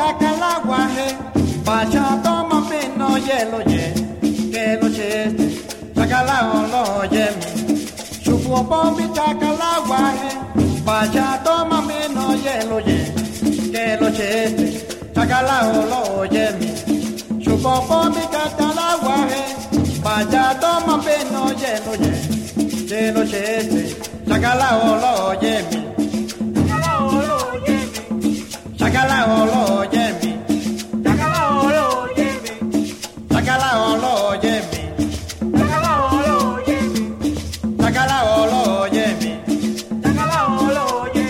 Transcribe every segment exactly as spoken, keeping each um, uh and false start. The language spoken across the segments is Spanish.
chacalaguaje, pacha toma pino hielo ye, que lo cheste, chacalao lo yemi. Chupo pombi chacalaguaje, pacha toma pino hielo ye, que lo cheste, chacalao lo yemi. Chupo pombi chacalaguaje, pacha toma pino hielo ye, que lo cheste, chacalao lo yemi. Chacalao lo yemi, Chacalao lo yemi, chacalao lo yemi, chacalao lo yemi, chacalao lo yemi. chacalao lo yemi.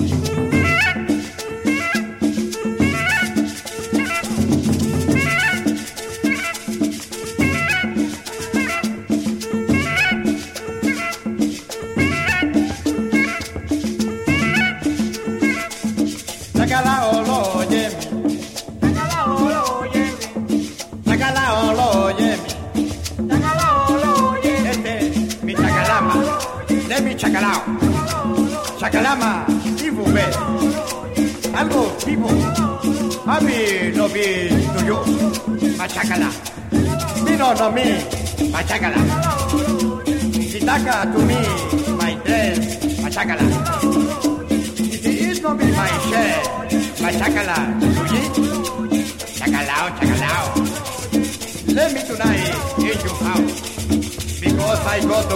Chacalao lo yemi, Chacalao lo yemi, chacalao lo yemi. chacalao lo yemi. Este mi chacalama, de mi chacalao. Chacalama, vivo ve. Algo vivo. A mí no vi tuyo, machacala. Mi no no mi, machacala. Sitaka to me, my dress, machacala. No be my share, my chacala, Luigi. Chacalao, chacalao. Let me tonight in your house because I got to